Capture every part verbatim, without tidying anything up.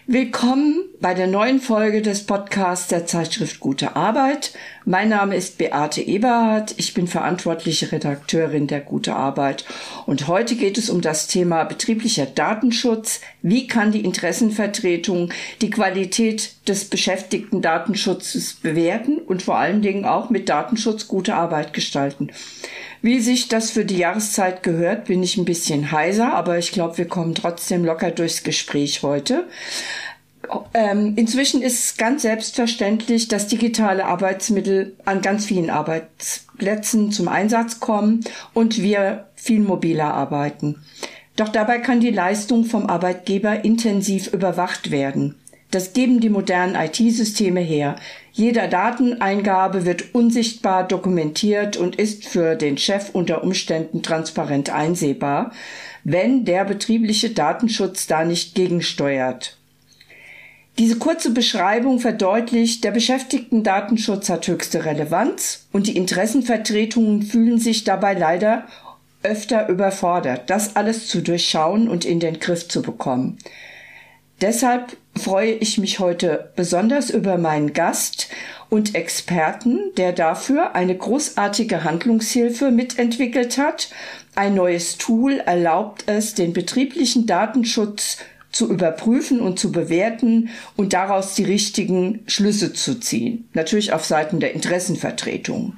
Willkommen bei der neuen Folge des Podcasts der Zeitschrift Gute Arbeit. Mein Name ist Beate Eberhardt. Ich bin verantwortliche Redakteurin der Gute Arbeit. Und heute geht es um das Thema betrieblicher Datenschutz. Wie kann die Interessenvertretung die Qualität des Beschäftigtendatenschutzes bewerten und vor allen Dingen auch mit Datenschutz gute Arbeit gestalten? Wie sich das für die Jahreszeit gehört, bin ich ein bisschen heiser, aber ich glaube, wir kommen trotzdem locker durchs Gespräch heute. Ähm, inzwischen ist es ganz selbstverständlich, dass digitale Arbeitsmittel an ganz vielen Arbeitsplätzen zum Einsatz kommen und wir viel mobiler arbeiten. Doch dabei kann die Leistung vom Arbeitgeber intensiv überwacht werden. Das geben die modernen I T-Systeme her. Jede Dateneingabe wird unsichtbar dokumentiert und ist für den Chef unter Umständen transparent einsehbar, wenn der betriebliche Datenschutz da nicht gegensteuert. Diese kurze Beschreibung verdeutlicht, der Beschäftigtendatenschutz hat höchste Relevanz und die Interessenvertretungen fühlen sich dabei leider öfter überfordert, das alles zu durchschauen und in den Griff zu bekommen. Deshalb freue ich mich heute besonders über meinen Gast und Experten, der dafür eine großartige Handlungshilfe mitentwickelt hat. Ein neues Tool erlaubt es, den betrieblichen Datenschutz zu überprüfen und zu bewerten und daraus die richtigen Schlüsse zu ziehen. Natürlich auf Seiten der Interessenvertretung.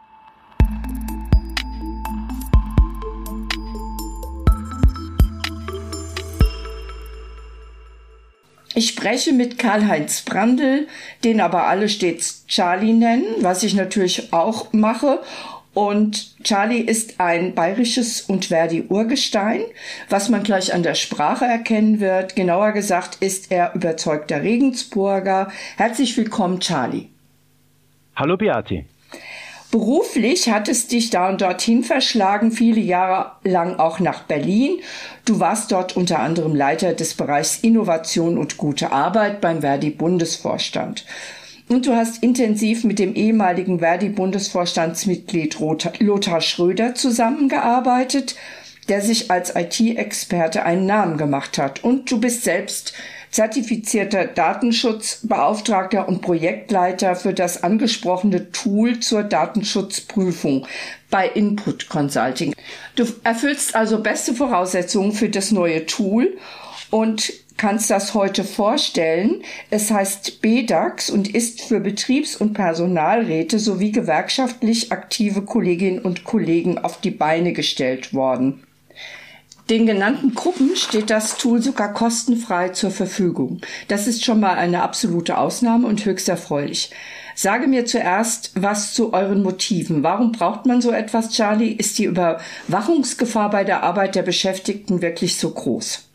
Ich spreche mit Karl-Heinz Brandl, den aber alle stets Charlie nennen, was ich natürlich auch mache. Und Charlie ist ein bayerisches und Verdi-Urgestein, was man gleich an der Sprache erkennen wird. Genauer gesagt ist er überzeugter Regensburger. Herzlich willkommen, Charlie. Hallo, Beate. Beruflich hat es dich da und dorthin verschlagen, viele Jahre lang auch nach Berlin. Du warst dort unter anderem Leiter des Bereichs Innovation und gute Arbeit beim Verdi-Bundesvorstand. Und du hast intensiv mit dem ehemaligen Verdi-Bundesvorstandsmitglied Lothar Schröder zusammengearbeitet, der sich als I T-Experte einen Namen gemacht hat. Und du bist selbst zertifizierter Datenschutzbeauftragter und Projektleiter für das angesprochene Tool zur Datenschutzprüfung bei Input Consulting. Du erfüllst also beste Voraussetzungen für das neue Tool und kannst das heute vorstellen. Es heißt B D A X und ist für Betriebs- und Personalräte sowie gewerkschaftlich aktive Kolleginnen und Kollegen auf die Beine gestellt worden. Den genannten Gruppen steht das Tool sogar kostenfrei zur Verfügung. Das ist schon mal eine absolute Ausnahme und höchst erfreulich. Sage mir zuerst was zu euren Motiven. Warum braucht man so etwas, Charlie? Ist die Überwachungsgefahr bei der Arbeit der Beschäftigten wirklich so groß?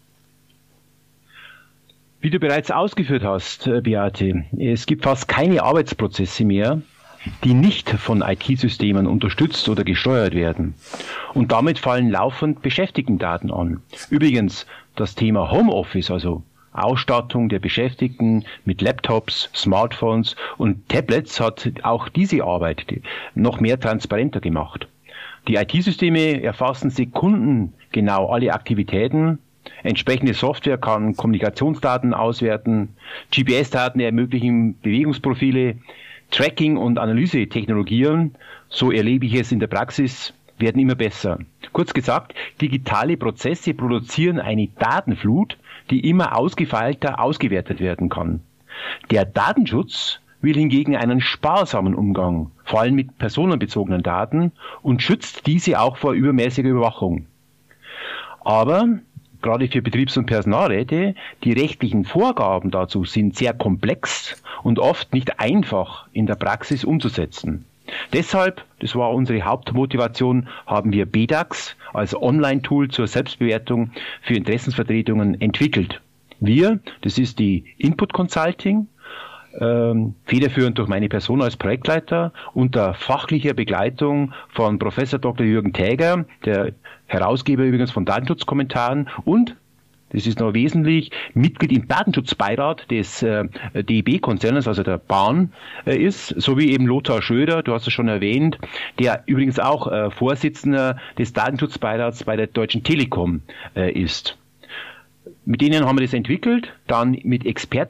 Wie du bereits ausgeführt hast, Beate, es gibt fast keine Arbeitsprozesse mehr, die nicht von I T-Systemen unterstützt oder gesteuert werden. Und damit fallen laufend Beschäftigtendaten an. Übrigens, das Thema Homeoffice, also Ausstattung der Beschäftigten mit Laptops, Smartphones und Tablets, hat auch diese Arbeit noch mehr transparenter gemacht. Die I T-Systeme erfassen sekundengenau alle Aktivitäten. Entsprechende Software kann Kommunikationsdaten auswerten, G P S-Daten ermöglichen Bewegungsprofile, Tracking- und Analysetechnologien, so erlebe ich es in der Praxis, werden immer besser. Kurz gesagt, digitale Prozesse produzieren eine Datenflut, die immer ausgefeilter ausgewertet werden kann. Der Datenschutz will hingegen einen sparsamen Umgang, vor allem mit personenbezogenen Daten, und schützt diese auch vor übermäßiger Überwachung. Aber gerade für Betriebs- und Personalräte, die rechtlichen Vorgaben dazu sind sehr komplex und oft nicht einfach in der Praxis umzusetzen. Deshalb, das war unsere Hauptmotivation, haben wir B D A X als Online-Tool zur Selbstbewertung für Interessensvertretungen entwickelt. Wir, das ist die Input Consulting, ähm, federführend durch meine Person als Projektleiter, unter fachlicher Begleitung von Professor Doktor Jürgen Täger, der Herausgeber übrigens von Datenschutzkommentaren, und, das ist noch wesentlich, Mitglied im Datenschutzbeirat des äh, D I B-Konzerns, also der Bahn, äh, ist, sowie eben Lothar Schröder, du hast es schon erwähnt, der übrigens auch äh, Vorsitzender des Datenschutzbeirats bei der Deutschen Telekom äh, ist. Mit denen haben wir das entwickelt, dann mit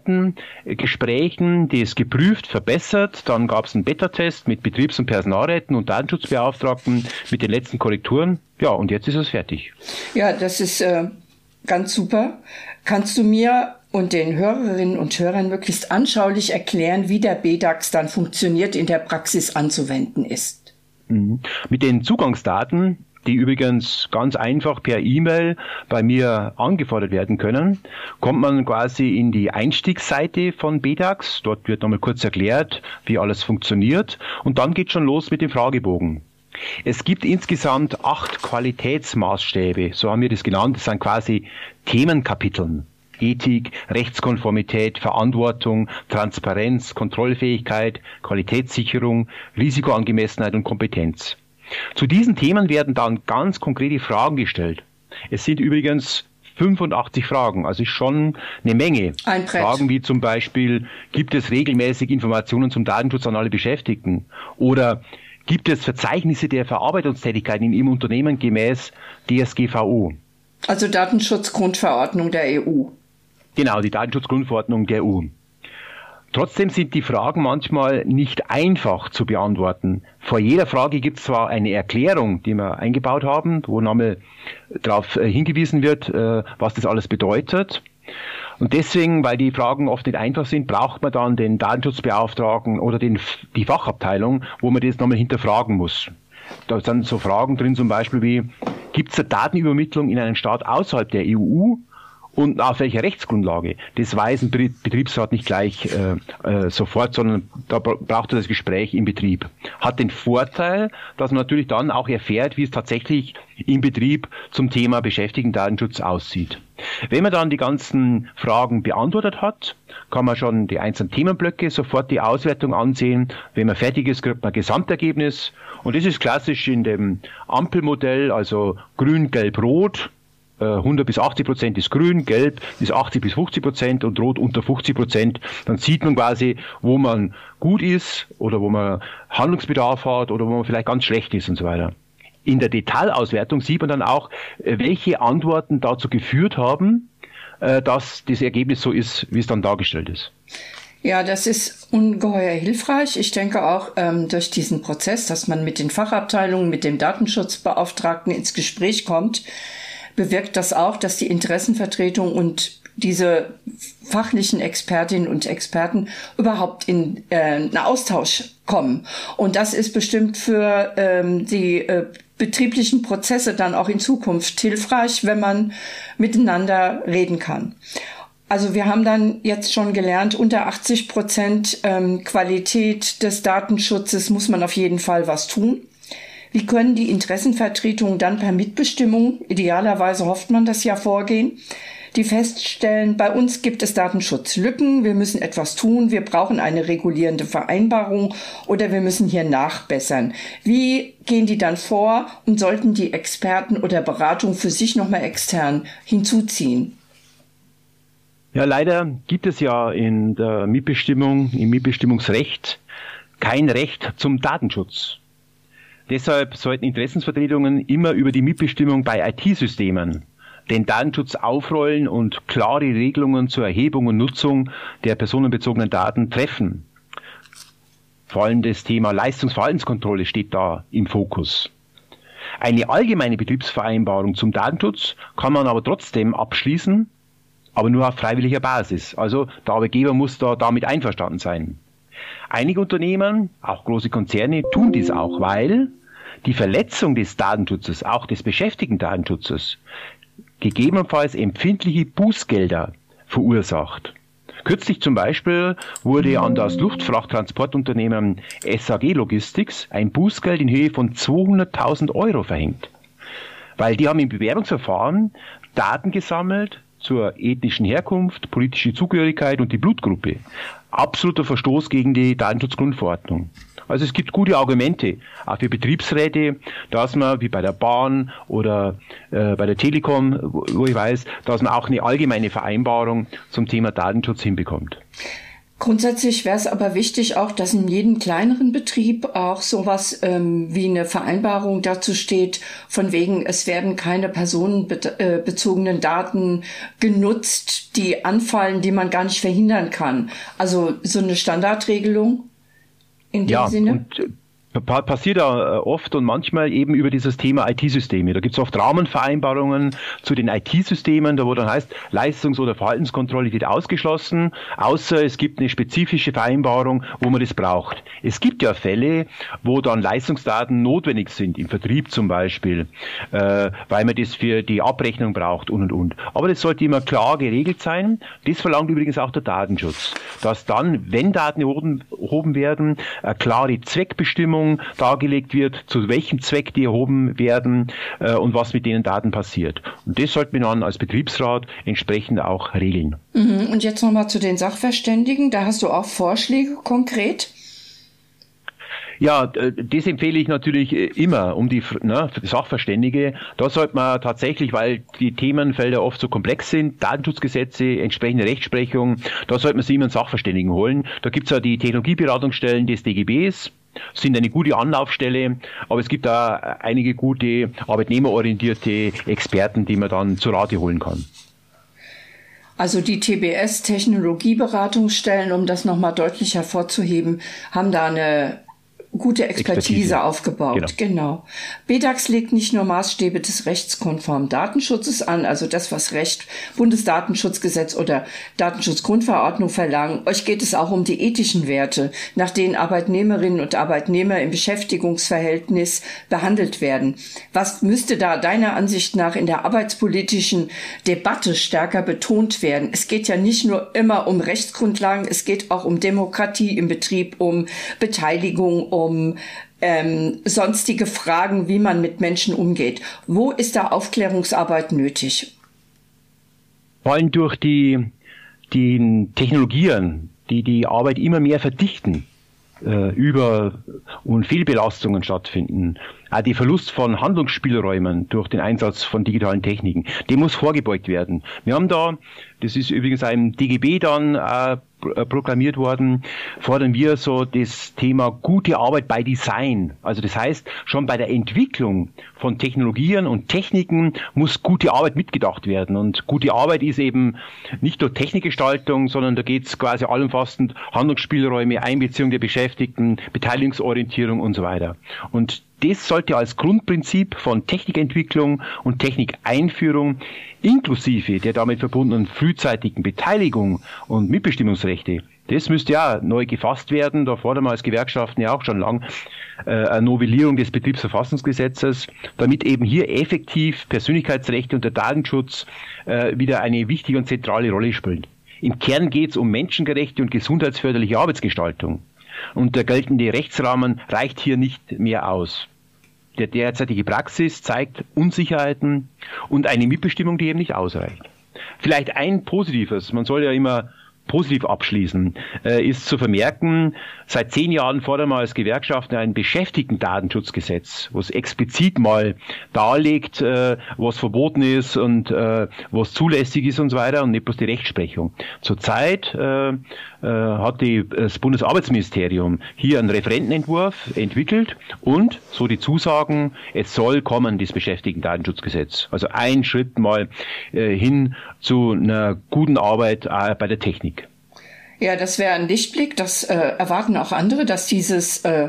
Expertengesprächen das geprüft, verbessert. Dann gab es einen Beta-Test mit Betriebs- und Personalräten und Datenschutzbeauftragten mit den letzten Korrekturen. Ja, und jetzt ist es fertig. Ja, das ist äh, ganz super. Kannst du mir und den Hörerinnen und Hörern möglichst anschaulich erklären, wie der B DAX dann funktioniert, in der Praxis anzuwenden ist? Mhm. Mit den Zugangsdaten, die übrigens ganz einfach per E-Mail bei mir angefordert werden können, kommt man quasi in die Einstiegsseite von B DAX. Dort wird nochmal kurz erklärt, wie alles funktioniert. Und dann geht schon los mit dem Fragebogen. Es gibt insgesamt acht Qualitätsmaßstäbe, so haben wir das genannt. Das sind quasi Themenkapiteln. Ethik, Rechtskonformität, Verantwortung, Transparenz, Kontrollfähigkeit, Qualitätssicherung, Risikoangemessenheit und Kompetenz. Zu diesen Themen werden dann ganz konkrete Fragen gestellt. Es sind übrigens fünfundachtzig Fragen, also schon eine Menge. Ein Brett. Fragen wie zum Beispiel, gibt es regelmäßig Informationen zum Datenschutz an alle Beschäftigten? Oder gibt es Verzeichnisse der Verarbeitungstätigkeiten in Ihrem Unternehmen gemäß D S G V O? Also Datenschutzgrundverordnung der E U. Genau, die Datenschutzgrundverordnung der E U. Trotzdem sind die Fragen manchmal nicht einfach zu beantworten. Vor jeder Frage gibt es zwar eine Erklärung, die wir eingebaut haben, wo nochmal darauf hingewiesen wird, was das alles bedeutet. Und deswegen, weil die Fragen oft nicht einfach sind, braucht man dann den Datenschutzbeauftragten oder den, die Fachabteilung, wo man das nochmal hinterfragen muss. Da sind so Fragen drin zum Beispiel wie, gibt es eine Datenübermittlung in einen Staat außerhalb der E U? Und auf welcher Rechtsgrundlage? Das weiß ein Betriebsrat nicht gleich äh, äh, sofort, sondern da braucht er das Gespräch im Betrieb. Hat den Vorteil, dass man natürlich dann auch erfährt, wie es tatsächlich im Betrieb zum Thema Beschäftigtendatenschutz aussieht. Wenn man dann die ganzen Fragen beantwortet hat, kann man schon die einzelnen Themenblöcke sofort die Auswertung ansehen. Wenn man fertig ist, kriegt man ein Gesamtergebnis. Und das ist klassisch in dem Ampelmodell, also grün, gelb, rot. hundert bis achtzig Prozent ist grün, gelb ist achtzig bis fünfzig Prozent und rot unter fünfzig Prozent. Dann sieht man quasi, wo man gut ist oder wo man Handlungsbedarf hat oder wo man vielleicht ganz schlecht ist und so weiter. In der Detailauswertung sieht man dann auch, welche Antworten dazu geführt haben, dass das Ergebnis so ist, wie es dann dargestellt ist. Ja, das ist ungeheuer hilfreich. Ich denke auch ähm, durch diesen Prozess, dass man mit den Fachabteilungen, mit dem Datenschutzbeauftragten ins Gespräch kommt, bewirkt das auch, dass die Interessenvertretung und diese fachlichen Expertinnen und Experten überhaupt in äh, einen Austausch kommen. Und das ist bestimmt für ähm, die äh, betrieblichen Prozesse dann auch in Zukunft hilfreich, wenn man miteinander reden kann. Also wir haben dann jetzt schon gelernt, unter achtzig Prozent ähm, Qualität des Datenschutzes muss man auf jeden Fall was tun. Wie können die Interessenvertretungen dann per Mitbestimmung, idealerweise hofft man das ja, vorgehen, die feststellen, bei uns gibt es Datenschutzlücken, wir müssen etwas tun, wir brauchen eine regulierende Vereinbarung oder wir müssen hier nachbessern. Wie gehen die dann vor und sollten die Experten oder Beratung für sich nochmal extern hinzuziehen? Ja, leider gibt es ja in der Mitbestimmung, im Mitbestimmungsrecht kein Recht zum Datenschutz. Deshalb sollten Interessensvertretungen immer über die Mitbestimmung bei I T-Systemen den Datenschutz aufrollen und klare Regelungen zur Erhebung und Nutzung der personenbezogenen Daten treffen. Vor allem das Thema Leistungsverhaltenskontrolle steht da im Fokus. Eine allgemeine Betriebsvereinbarung zum Datenschutz kann man aber trotzdem abschließen, aber nur auf freiwilliger Basis. Also der Arbeitgeber muss da damit einverstanden sein. Einige Unternehmen, auch große Konzerne, tun dies auch, weil die Verletzung des Datenschutzes, auch des Beschäftigtendatenschutzes, gegebenenfalls empfindliche Bußgelder verursacht. Kürzlich zum Beispiel wurde an das Luftfrachttransportunternehmen S A G Logistics ein Bußgeld in Höhe von zweihunderttausend Euro verhängt, weil die haben im Bewerbungsverfahren Daten gesammelt zur ethnischen Herkunft, politische Zugehörigkeit und die Blutgruppe. Absoluter Verstoß gegen die Datenschutzgrundverordnung. Also es gibt gute Argumente, auch für Betriebsräte, dass man, wie bei der Bahn oder äh, bei der Telekom, wo, wo ich weiß, dass man auch eine allgemeine Vereinbarung zum Thema Datenschutz hinbekommt. Grundsätzlich wäre es aber wichtig auch, dass in jedem kleineren Betrieb auch sowas ähm, wie eine Vereinbarung dazu steht, von wegen, es werden keine personenbezogenen Daten genutzt, die anfallen, die man gar nicht verhindern kann. Also so eine Standardregelung in dem ja, Sinne. Und passiert da oft und manchmal eben über dieses Thema I T-Systeme. Da gibt es oft Rahmenvereinbarungen zu den I T-Systemen, da wo dann heißt, Leistungs- oder Verhaltenskontrolle wird ausgeschlossen, außer es gibt eine spezifische Vereinbarung, wo man das braucht. Es gibt ja Fälle, wo dann Leistungsdaten notwendig sind, im Vertrieb zum Beispiel, äh, weil man das für die Abrechnung braucht und und und. Aber das sollte immer klar geregelt sein. Das verlangt übrigens auch der Datenschutz, dass dann, wenn Daten erhoben, erhoben werden, eine klare Zweckbestimmung dargelegt wird, zu welchem Zweck die erhoben werden äh, und was mit den Daten passiert. Und das sollte man dann als Betriebsrat entsprechend auch regeln. Mhm. Und jetzt nochmal zu den Sachverständigen. Da hast du auch Vorschläge konkret? Ja, das empfehle ich natürlich immer um die ne, Sachverständige. Da sollte man tatsächlich, weil die Themenfelder oft so komplex sind, Datenschutzgesetze, entsprechende Rechtsprechung, da sollte man sich immer einen Sachverständigen holen. Da gibt es ja die Technologieberatungsstellen des D G Bs, sind eine gute Anlaufstelle, aber es gibt da einige gute arbeitnehmerorientierte Experten, die man dann zu Rate holen kann. Also die T B S, Technologieberatungsstellen, um das nochmal deutlich hervorzuheben, haben da eine gute Expertise, Expertise. aufgebaut. Genau. genau. B DAX legt nicht nur Maßstäbe des rechtskonformen Datenschutzes an, also das, was Recht, Bundesdatenschutzgesetz oder Datenschutzgrundverordnung verlangen. Euch geht es auch um die ethischen Werte, nach denen Arbeitnehmerinnen und Arbeitnehmer im Beschäftigungsverhältnis behandelt werden. Was müsste da deiner Ansicht nach in der arbeitspolitischen Debatte stärker betont werden? Es geht ja nicht nur immer um Rechtsgrundlagen, es geht auch um Demokratie im Betrieb, um Beteiligung, um um ähm, sonstige Fragen, wie man mit Menschen umgeht. Wo ist da Aufklärungsarbeit nötig? Vor allem durch die, die Technologien, die die Arbeit immer mehr verdichten, äh, über und Fehlbelastungen stattfinden. Auch der Verlust von Handlungsspielräumen durch den Einsatz von digitalen Techniken, dem muss vorgebeugt werden. Wir haben da, das ist übrigens einem D G B dann äh, proklamiert worden, fordern wir so das Thema gute Arbeit bei Design. Also das heißt, schon bei der Entwicklung von Technologien und Techniken muss gute Arbeit mitgedacht werden. Und gute Arbeit ist eben nicht nur Technikgestaltung, sondern da geht es quasi allumfassend Handlungsspielräume, Einbeziehung der Beschäftigten, Beteiligungsorientierung und so weiter. Und das sollte als Grundprinzip von Technikentwicklung und Technikeinführung inklusive der damit verbundenen frühzeitigen Beteiligung und Mitbestimmungsrechte, das müsste ja neu gefasst werden. Da fordern wir als Gewerkschaften ja auch schon lang äh, eine Novellierung des Betriebsverfassungsgesetzes, damit eben hier effektiv Persönlichkeitsrechte und der Datenschutz äh, wieder eine wichtige und zentrale Rolle spielen. Im Kern geht es um menschengerechte und gesundheitsförderliche Arbeitsgestaltung. Und der geltende Rechtsrahmen reicht hier nicht mehr aus. Der derzeitige Praxis zeigt Unsicherheiten und eine Mitbestimmung, die eben nicht ausreicht. Vielleicht ein Positives, man soll ja immer positiv abschließen, äh, ist zu vermerken, seit zehn Jahren fordern wir als Gewerkschaften ein Beschäftigten-Datenschutzgesetz, was explizit mal darlegt, äh, was verboten ist und äh, was zulässig ist und so weiter und nicht bloß die Rechtsprechung. Zurzeit äh, äh, hat die, das Bundesarbeitsministerium hier einen Referentenentwurf entwickelt und so die Zusagen, es soll kommen, das Beschäftigten-Datenschutzgesetz. Also ein Schritt mal äh, hin zu einer guten Arbeit äh, bei der Technik. Ja, das wäre ein Lichtblick. Das äh, erwarten auch andere, dass dieses äh,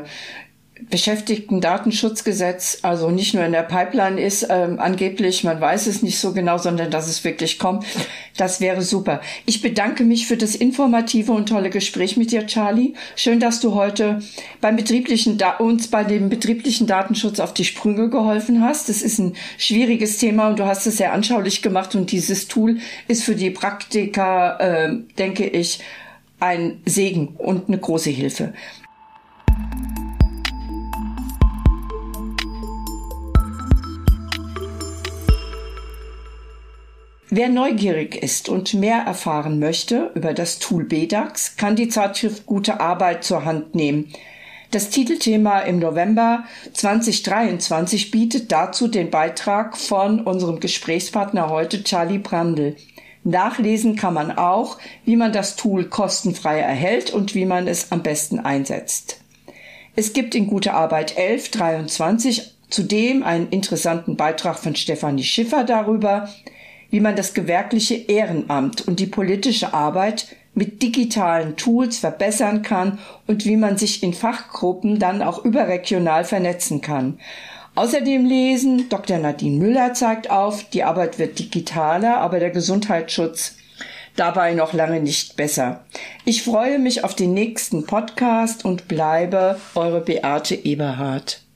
Beschäftigten-Datenschutzgesetz also nicht nur in der Pipeline ist, ähm, angeblich, man weiß es nicht so genau, sondern dass es wirklich kommt. Das wäre super. Ich bedanke mich für das informative und tolle Gespräch mit dir, Charlie. Schön, dass du heute beim betrieblichen da- uns bei dem betrieblichen Datenschutz auf die Sprünge geholfen hast. Das ist ein schwieriges Thema und du hast es sehr anschaulich gemacht und dieses Tool ist für die Praktiker, äh, denke ich, ein Segen und eine große Hilfe. Wer neugierig ist und mehr erfahren möchte über das Tool B DAX, kann die Zeitschrift Gute Arbeit zur Hand nehmen. Das Titelthema im November zwanzig dreiundzwanzig bietet dazu den Beitrag von unserem Gesprächspartner heute, Charlie Brandl. Nachlesen kann man auch, wie man das Tool kostenfrei erhält und wie man es am besten einsetzt. Es gibt in Gute Arbeit elf dreiundzwanzig zudem einen interessanten Beitrag von Stefanie Schiffer darüber, wie man das gewerkliche Ehrenamt und die politische Arbeit mit digitalen Tools verbessern kann und wie man sich in Fachgruppen dann auch überregional vernetzen kann. Außerdem lesen, Doktor Nadine Müller zeigt auf, die Arbeit wird digitaler, aber der Gesundheitsschutz dabei noch lange nicht besser. Ich freue mich auf den nächsten Podcast und bleibe eure Beate Eberhardt.